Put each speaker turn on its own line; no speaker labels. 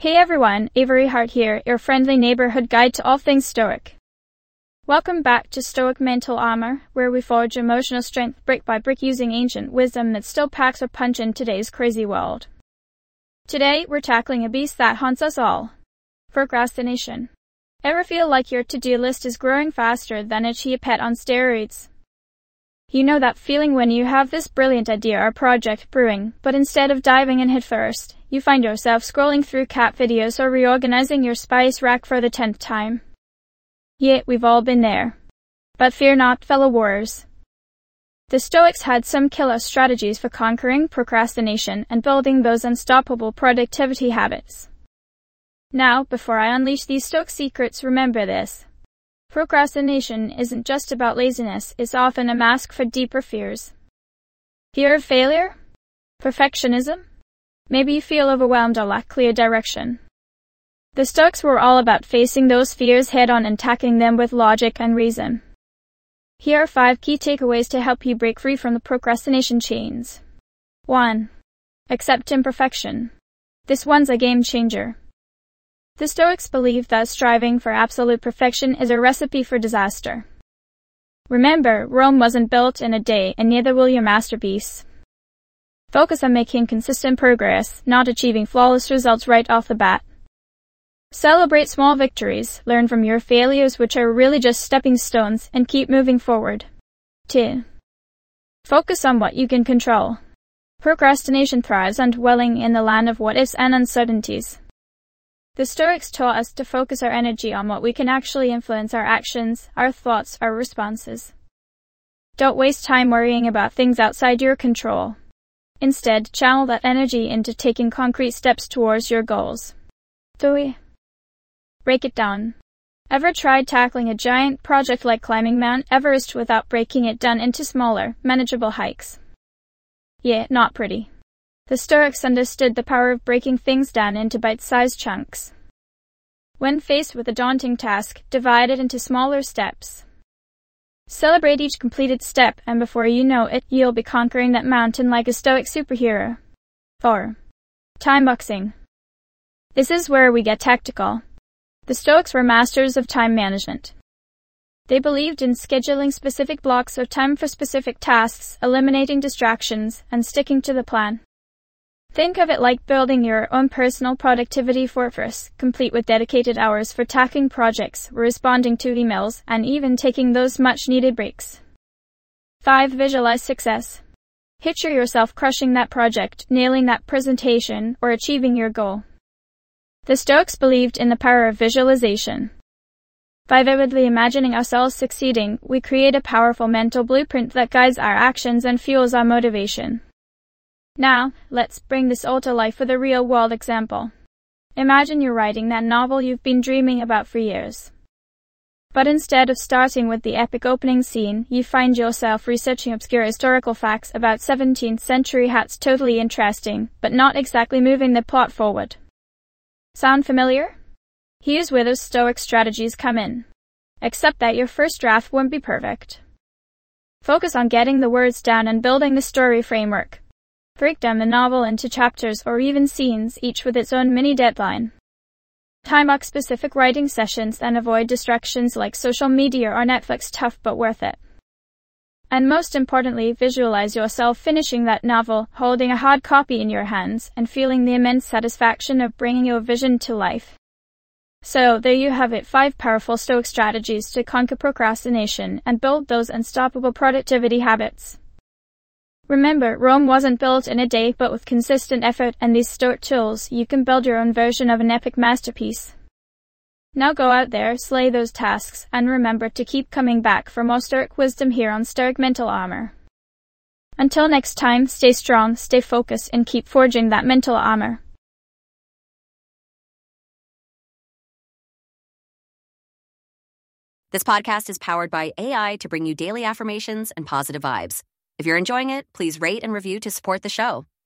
Hey everyone, Avery Hart here, your friendly neighborhood guide to all things Stoic. Welcome back to Stoic Mental Armor, where we forge emotional strength brick by brick using ancient wisdom that still packs a punch in today's crazy world. Today, we're tackling a beast that haunts us all. Procrastination. Ever feel like your to-do list is growing faster than a chia pet on steroids? You know that feeling when you have this brilliant idea or project brewing, but instead of diving in headfirst, you find yourself scrolling through cat videos or reorganizing your spice rack for the 10th time. Yeah, we've all been there. But fear not, fellow warriors. The Stoics had some killer strategies for conquering procrastination and building those unstoppable productivity habits. Now, before I unleash these Stoic secrets, remember this. Procrastination isn't just about laziness, it's often a mask for deeper fears. Fear of failure? Perfectionism? Maybe you feel overwhelmed or lack clear direction. The Stoics were all about facing those fears head-on and tackling them with logic and reason. Here are 5 key takeaways to help you break free from the procrastination chains. 1. Accept imperfection. This one's a game changer. The Stoics believed that striving for absolute perfection is a recipe for disaster. Remember, Rome wasn't built in a day, and neither will your masterpiece. Focus on making consistent progress, not achieving flawless results right off the bat. Celebrate small victories, learn from your failures which are really just stepping stones, and keep moving forward. 2. Focus on what you can control. Procrastination thrives on dwelling in the land of what-ifs and uncertainties. The Stoics taught us to focus our energy on what we can actually influence: our actions, our thoughts, our responses. Don't waste time worrying about things outside your control. Instead, channel that energy into taking concrete steps towards your goals. 3. Break it down. Ever tried tackling a giant project like climbing Mount Everest without breaking it down into smaller, manageable hikes? Yeah, not pretty. The Stoics understood the power of breaking things down into bite-sized chunks. When faced with a daunting task, divide it into smaller steps. Celebrate each completed step, and before you know it, you'll be conquering that mountain like a Stoic superhero. 4. Time boxing. This is where we get tactical. The Stoics were masters of time management. They believed in scheduling specific blocks of time for specific tasks, eliminating distractions, and sticking to the plan. Think of it like building your own personal productivity fortress, complete with dedicated hours for tackling projects, responding to emails, and even taking those much-needed breaks. 5. Visualize success. Picture yourself crushing that project, nailing that presentation, or achieving your goal. The Stoics believed in the power of visualization. By vividly imagining ourselves succeeding, we create a powerful mental blueprint that guides our actions and fuels our motivation. Now, let's bring this all to life with a real-world example. Imagine you're writing that novel you've been dreaming about for years. But instead of starting with the epic opening scene, you find yourself researching obscure historical facts about 17th century hats. Totally interesting, but not exactly moving the plot forward. Sound familiar? Here's where those Stoic strategies come in. Except that your first draft won't be perfect. Focus on getting the words down and building the story framework. Break down the novel into chapters or even scenes, each with its own mini deadline. Time box specific writing sessions and avoid distractions like social media or Netflix. Tough but worth it. And most importantly, visualize yourself finishing that novel, holding a hard copy in your hands, and feeling the immense satisfaction of bringing your vision to life. So, there you have it, 5 powerful Stoic strategies to conquer procrastination and build those unstoppable productivity habits. Remember, Rome wasn't built in a day, but with consistent effort and these Stoic tools, you can build your own version of an epic masterpiece. Now go out there, slay those tasks, and remember to keep coming back for more Stoic wisdom here on Stoic Mental Armor. Until next time, stay strong, stay focused, and keep forging that mental armor.
This podcast is powered by AI to bring you daily affirmations and positive vibes. If you're enjoying it, please rate and review to support the show.